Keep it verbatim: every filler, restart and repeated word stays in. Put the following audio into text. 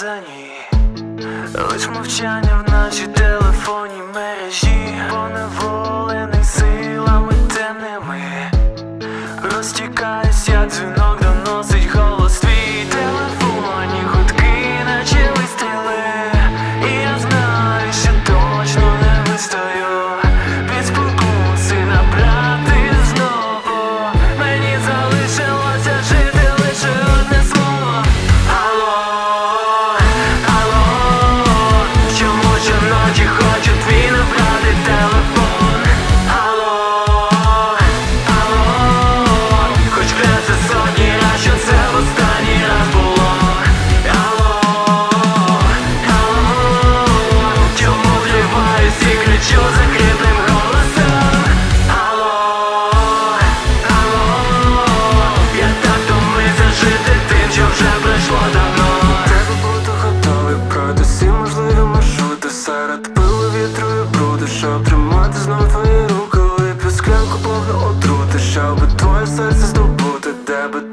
зв'язані, лиш мовчання в нашій телефонній мережі, поневолений силами темними, розтікаюсь, як дзвінок доносить голос твій. Телефонні гудки, наче вистріли, і я знаю, що точно не вистою від спокуси набрати знову. Мені залишилося жити лише одне слово. Алло, алло, чому щоночі хочу твій набрати телефон? Алло, алло, хоч кляться сотні раз, що це в останній раз було. Алло, алло, чому вливаюсь і кричу закритим голосом? Алло, алло, я так втомився жити тим, що вже пройшло давно. Треба бути готовий пройти всі можливі маршрути серед пилу, вітру і бруду, щоб тримати знов твої руки, вип'ю склянку повну отрути, щоб твоє серце здобути, де би